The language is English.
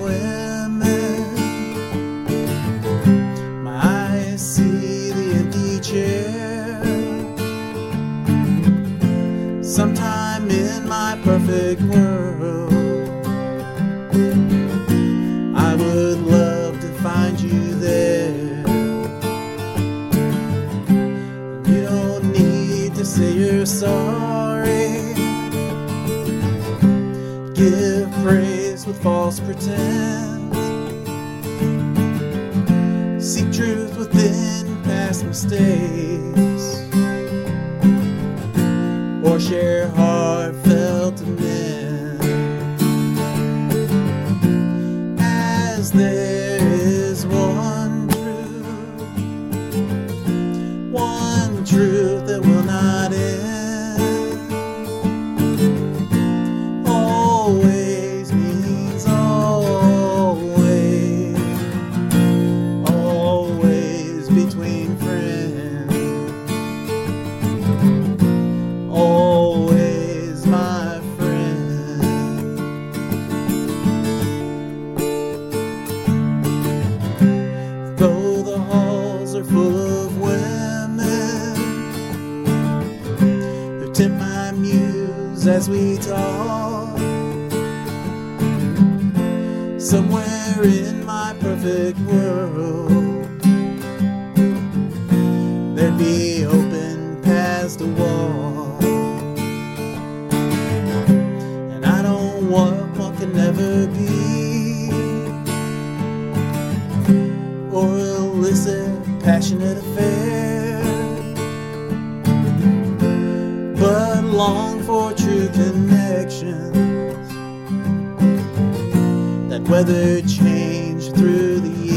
women. My eyes see the empty chair. Sometime in my perfect world, I would love to find you there. You don't need to say you're sorry. Give praise with false pretense. Seek truth within past mistakes, or share heartfelt amends. As there is one truth that will not end. Always means always, always between friends. Always my friend. Though the halls are full of women who tempt my muse as we talk, somewhere in my perfect world there'd be open paths to walk. And I don't want what can never be, or illicit passionate affair, but long for true connections that weather change through the years.